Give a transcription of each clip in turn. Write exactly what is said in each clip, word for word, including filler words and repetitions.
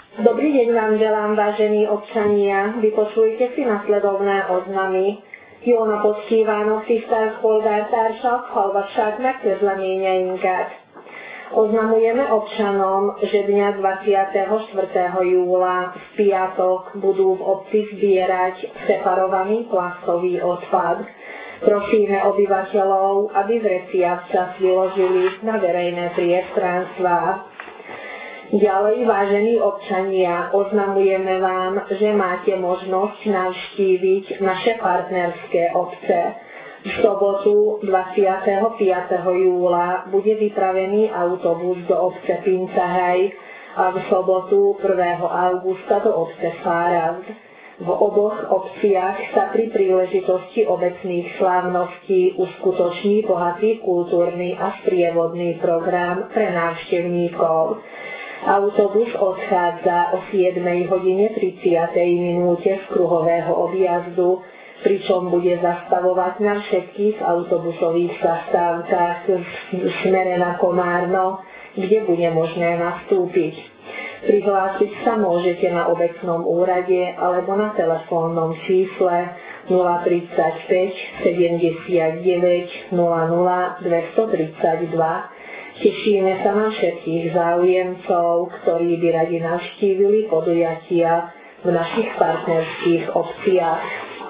Dobrý deň vám želám, vážení občania. Vypočujte si nasledovné oznamy. Jól napot kívánok, tisztelt polgártársak, hallgassák meg közleményeinket. Oznamujeme občanom, že dňa dvadsiateho štvrtého júla v piatok budú v obci zbierať separovaný plastový odpad. Prosíme obyvateľov, aby vreciach včas vyložili na verejné priestranstvá. Ďalej, vážení občania, oznamujeme vám, že máte možnosť navštíviť naše partnerské obce. V sobotu dvadsiateho piateho júla bude vypravený autobus do obce Pincahaj a v sobotu prvého augusta do obce Fárazd. V oboch obciach sa pri príležitosti obecných slávností uskutoční bohatý kultúrny a sprievodný program pre návštevníkov. Autobus odchádza o siedmej hodine tridsiatej minúte z kruhového objazdu, pričom bude zastavovať na všetkých autobusových zastávkach v smere na Komárno, kde bude možné nastúpiť. Prihlásiť sa môžete na obecnom úrade alebo na telefónnom čísle nula tridsaťpäť sedemdesiatdeväť nula nula dvestotridsaťdva. Tešíme sa na všetkých záujemcov, ktorí by radi navštívili podujatia v našich partnerských obciach.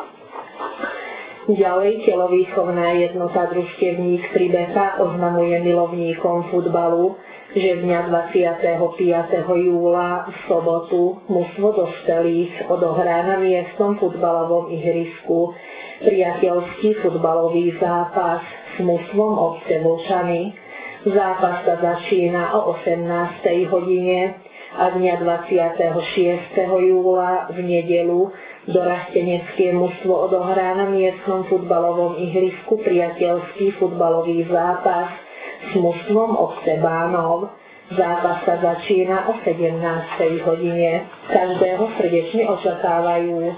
Ďalej telovýchovná jednota Družstevník Tribeka oznamuje milovníkom futbalu, že dňa dvadsiateho piateho júla v sobotu mužstvo dospelých odohrá na miestnom futbalovom ihrisku priateľský futbalový zápas s mužstvom obce Vlčany. Zápas sa začína o osemnástej hodine a dňa dvadsiateho šiesteho júla v nedeľu dorastenecké mužstvo odohrá na miestnom futbalovom ihrisku priateľský futbalový zápas s mužstvom obce Bánov. Zápas sa začína o sedemnástej hodine. Každého srdečne očakávajú.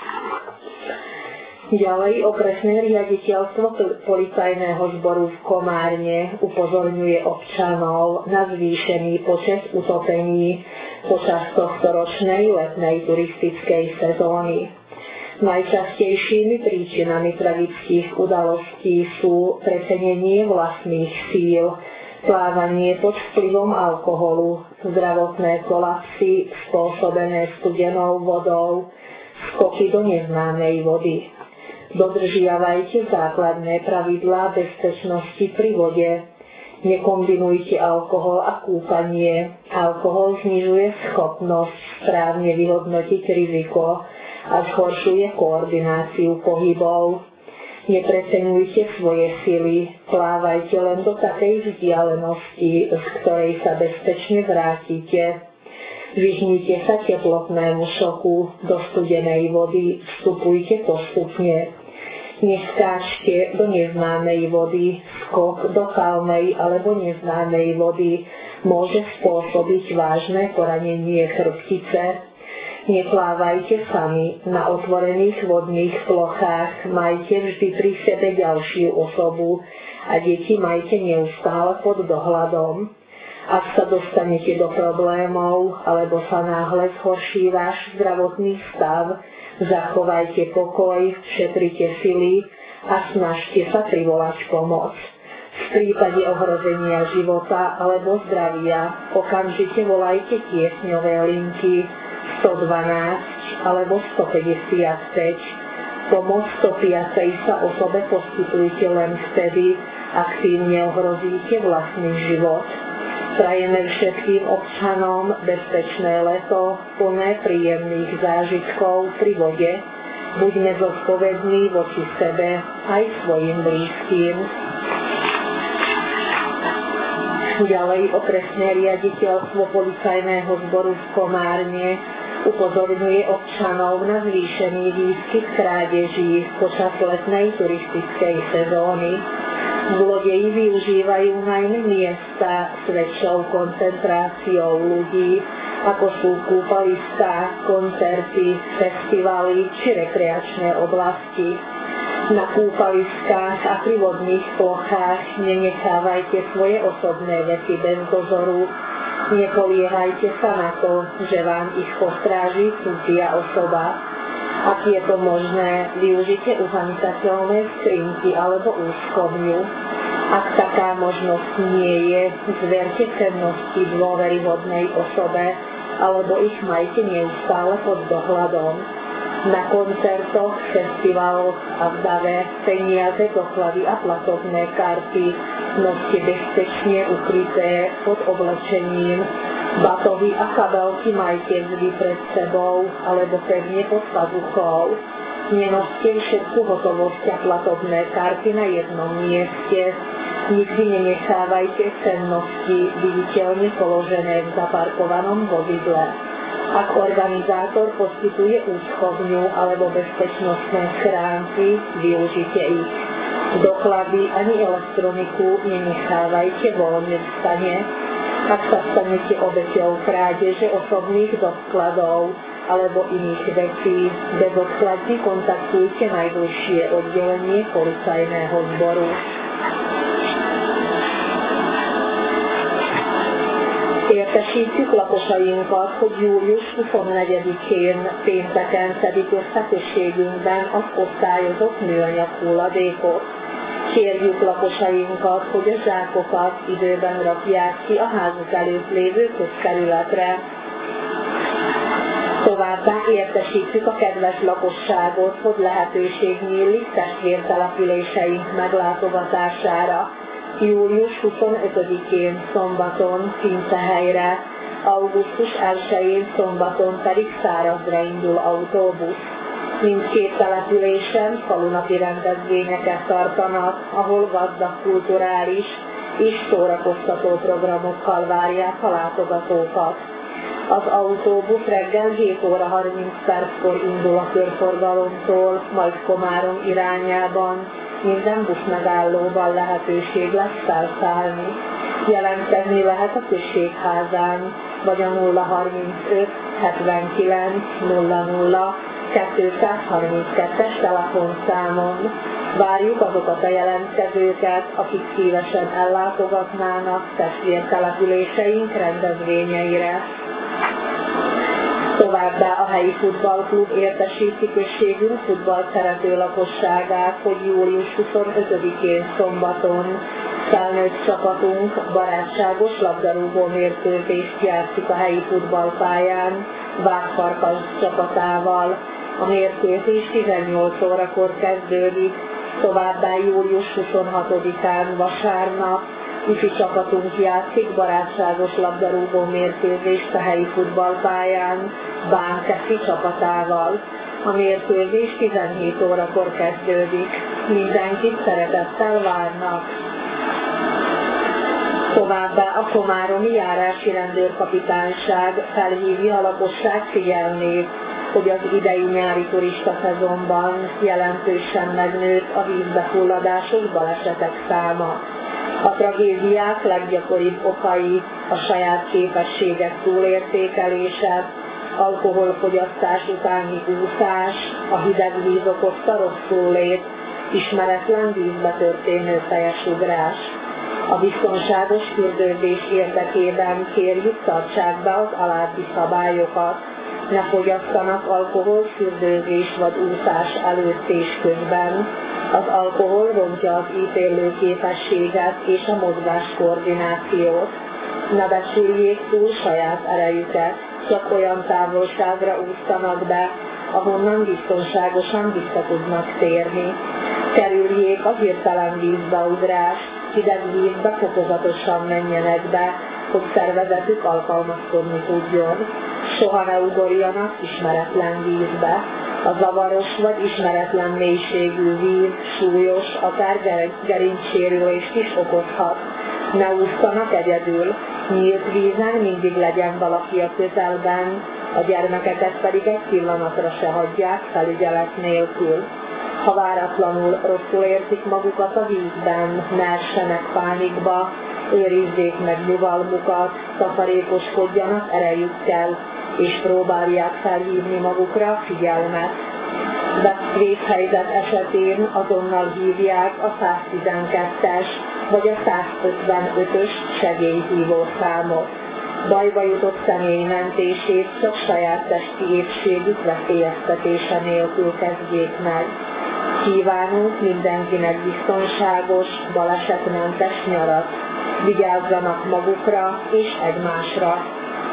Ďalej okresné riaditeľstvo policajného zboru v Komárne upozorňuje občanov na zvýšený počet utopení počas tohtoročnej letnej turistickej sezóny. Najčastejšími príčinami tragických udalostí sú precenenie vlastných síl, plávanie pod vplyvom alkoholu, zdravotné kolapsy spôsobené studenou vodou, skoky do neznámej vody. Dodržiavajte základné pravidlá bezpečnosti pri vode. Nekombinujte alkohol a kúpanie. Alkohol znižuje schopnosť správne vyhodnotiť riziko a zhoršuje koordináciu pohybov. Nepreceňujte svoje sily. Plávajte len do takej vzdialenosti, z ktorej sa bezpečne vrátite. Vyhnite sa teplotnému šoku. Do studenej vody vstupujte postupne. Neskáčte do neznámej vody. Skok do kalnej alebo neznámej vody môže spôsobiť vážne poranenie chrbtice. Neplávajte sami na otvorených vodných plochách. Majte vždy pri sebe ďalšiu osobu a deti majte neustále pod dohľadom. Ak sa dostanete do problémov alebo sa náhle zhorší váš zdravotný stav, zachovajte pokoj, šetrite sily a snažte sa privolať pomoc. V prípade ohrozenia života alebo zdravia okamžite volajte tiesňové linky sto dvanásť alebo sto päťdesiatpäť. Pomoc topiacej sa osobe poskytujte len vtedy, ak tým neohrozíte vlastný život. Prajeme všetkým občanom bezpečné leto, plné príjemných zážitkov pri vode. Buďme zodpovední voči sebe aj svojim blízkym. Ďalej okresné riaditeľstvo policajného zboru v Komárne upozorňuje občanov na zvýšený výskyt krádeží počas letnej turistickej sezóny. Zlodeji využívajú najmä miesta s väčšou koncentráciou ľudí, ako sú kúpaliská, koncerty, festivaly či rekreačné oblasti. Na kúpaliskách a pri vodných plochách nenechávajte svoje osobné veci bez dozoru Nie poliehajte sa na to, že vám ich postráži cudzia osoba. Ak je to možné, využite uzamykateľné skrinky alebo úschovňu. Ak taká možnosť nie je, zverte cennosti dôveryhodnej osobe alebo ich majte neustále pod dohľadom. Na koncertoch, festivaloch a v dave peniaze, doklady a platobné karty noste bezpečne ukryté pod oblečením. Batohy a kabelky majte vždy pred sebou alebo pevne pod pazuchou. Nenoste všetku hotovosť a platobné karty na jednom mieste. Nikdy nenechávajte cennosti viditeľne položené v zaparkovanom vozidle. Ak organizátor poskytuje úschovňu alebo bezpečnostné schránky, využite ich. Doklady ani elektroniku nenechávajte voľne v stane. Ak sa stanete obeťou krádeže osobných dokladov alebo iných vecí, bezodkladne kontaktujte najbližšie oddelenie policajného zboru. Értesítjük lakosainkat, hogy július huszonnegyedikén pénteken szedik össze községünkben az osztályozott műanyag hulladékot. Kérjük lakosainkat, hogy a zsákokat időben rakják ki a házuk előtt lévő közterületre. Továbbá értesítjük a kedves lakosságot, hogy lehetőség nyílik testvértelepüléseink meglátogatására. július huszonötödikén szombaton Fincehelyre, augusztus elsején szombaton pedig Szárazdra indul autóbusz. Mindkét településen falunapi rendezvényeket tartanak, ahol gazdag kulturális és szórakoztató programokkal várják a látogatókat. Az autóbusz reggel hét óra harminc perckor indul a körforgalomtól, majd Komárom irányában. Minden buszmegállóban lehetőség lesz felszállni. Jelentkezni lehet a községházán, vagy a nulla harmincöt hetvenkilenc nulla nulla kétszázharminckettes telefonszámon. Várjuk azokat a jelentkezőket, akik szívesen ellátogatnának testvértelepüléseink rendezvényeire. Továbbá a helyi futballklub értesíti községünk futballszerető lakosságát, hogy július huszonötödikén szombaton felnőtt csapatunk barátságos labdarúgó mérkőzést játszik a helyi futballpályán Vágfarkas csapatával. A mérkőzés tizennyolc órakor kezdődik, továbbá július huszonhatodikán vasárnap ifi csapatunk játszik barátságos labdarúgó mérkőzést a helyi futballpályán Bánkeszi csapatával. A mérkőzés tizenhét órakor kezdődik. Mindenkit szeretettel várnak. Továbbá a komáromi járási rendőrkapitányság felhívja a lakosság figyelmét, hogy az idei nyári turista szezonban jelentősen megnőtt a vízbefulladások balesetek száma. A tragédiák leggyakoribb okai a saját képességek túlértékelése, alkoholfogyasztás utáni úszás, a hideg víz okozta rosszul-lét, ismeretlen vízbe történő fejes ugrás. A biztonságos fürdőzés érdekében kérjük, tartsák be az alábbi szabályokat. Ne fogyasszanak alkohol fürdőzés vagy úszás előtt és közben. Az alkohol rontja az ítélő képességet és a mozgás koordinációt. Ne becsüljék túl saját erejüket, csak olyan távolságra ússzanak be, ahonnan biztonságosan vissza tudnak térni. Kerüljék a hirtelen vízbeugrást, hideg vízbe fokozatosan menjenek be, hogy szervezetük alkalmazkodni tudjon. Soha ne ugorjanak ismeretlen vízbe. A zavaros vagy ismeretlen mélységű víz súlyos, akár gerincsérülést is okozhat. Ne ússzanak egyedül, nyílt vízen mindig legyen valaki a közelben, a gyermekeket pedig egy pillanatra se hagyják felügyelet nélkül. Ha váratlanul rosszul érzik magukat a vízben, ne essenek pánikba, őrizzék meg nyugalmukat, takarékoskodjanak erejükkel, és próbálják felhívni magukra a figyelmet. Vészhelyzet esetén azonnal hívják a száztizenkettes vagy a százötvenötös segélyhívó számot. Bajba jutott személy mentését csak saját testi épségük veszélyeztetése nélkül kezdjék meg. Kívánunk mindenkinek biztonságos, balesetmentes nyarat. Vigyázzanak magukra és egymásra.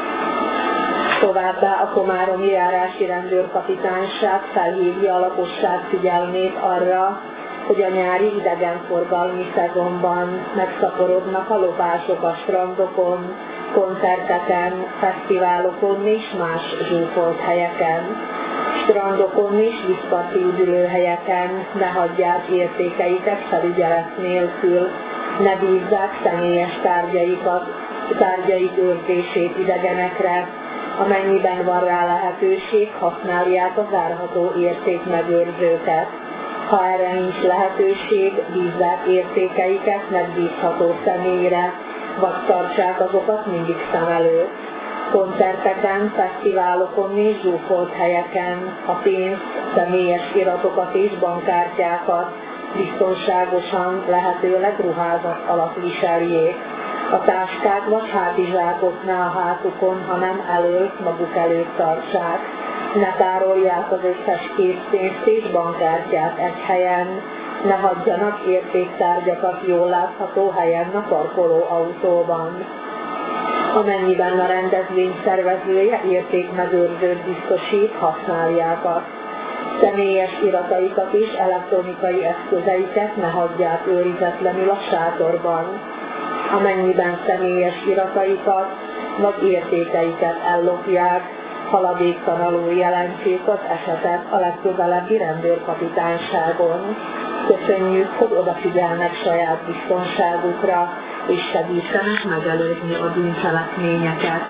Továbbá a komáromi járási rendőrkapitányság felhívja a lakosság figyelmét arra, hogy a nyári idegenforgalmi szezonban megszaporodnak a lopások a strandokon, koncerteken, fesztiválokon és más zsúfolt helyeken. Strandokon és vízparti üdülőhelyeken ne hagyják értékeiket felügyelet nélkül, ne bízzák személyes tárgyaikat, tárgyaik őrzését idegenekre, amennyiben van rá lehetőség, használják a zárható értékmegőrzőket. Ha erre nincs lehetőség, bízzák értékeiket megbízható személyre, vagy tartsák azokat mindig szem előtt. Koncerteken, fesztiválokon és zsúfolt helyeken a pénzt, személyes iratokat és bankkártyákat biztonságosan, lehetőleg ruházat alatt viseljék. A táskák vagy hátizsákot ne a hátukon, hanem előtt, maguk előtt tartsák. Ne tárolják az összes készpénzt és bankkártyát egy helyen, ne hagyjanak értéktárgyakat jól látható helyen a parkoló autóban. Amennyiben a rendezvény szervezője értékmegőrzőt biztosít, használják azt. Személyes irataikat és elektronikai eszközeiket ne hagyják őrizetlenül a sátorban. Amennyiben személyes irataikat vagy értékeiket ellopják, haladéktalanul jelentsék az esetet a legközelebbi rendőrkapitányságon. Köszönjük, hogy odafigyelnek saját biztonságukra, és segítenek megelőzni a bűncselekményeket.